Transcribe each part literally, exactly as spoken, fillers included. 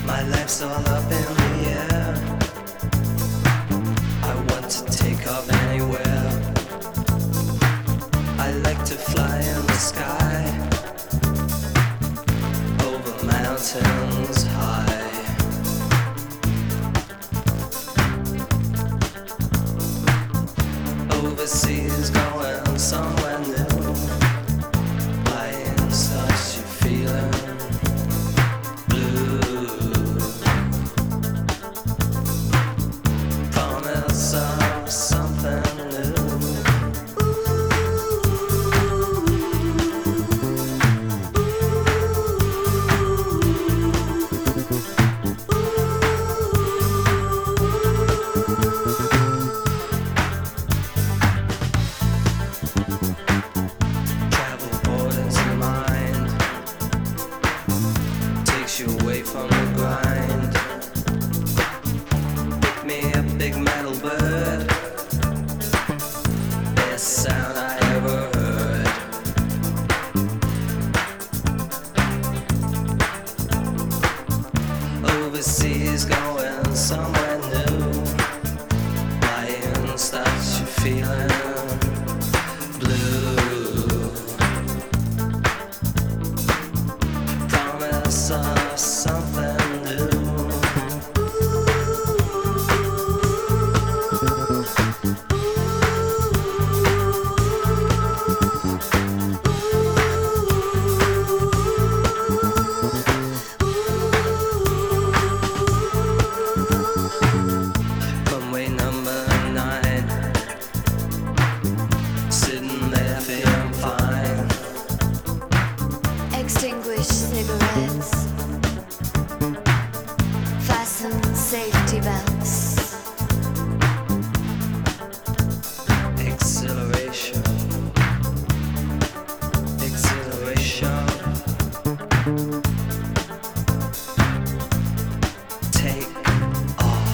My life's all up in the air. I want to take off anywhere. I like to fly in the sky, over mountains high. Overseas, going somewhere new. Flying starts you feeling away from the grind. Pick me a big metal bird, best sound I ever heard. Overseas, going somewhere new. Flying starts you feeling blue. Promise of something new. Runway number nine, sitting there feeling fine. Extinguish cigarettes, fasten safety belts. Exhilaration, exhilaration. Take off.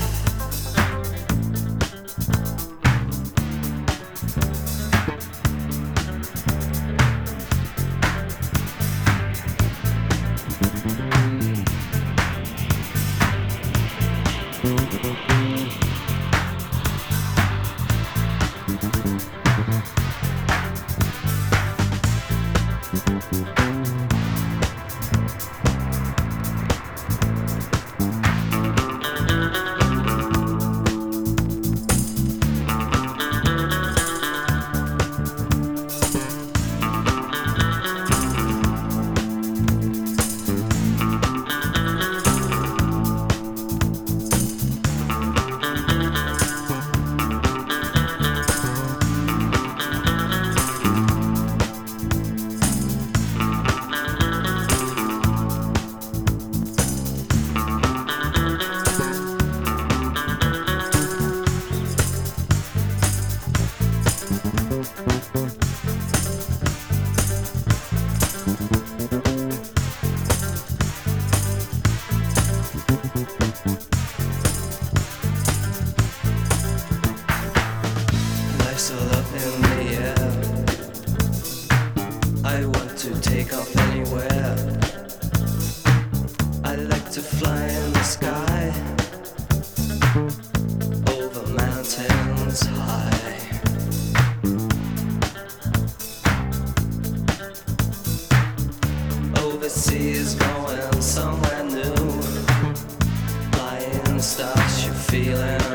Life's all up in the air. I want to take off anywhere. I like to fly in the sky, over mountains high. Overseas, going somewhere new. Flying starts you feeling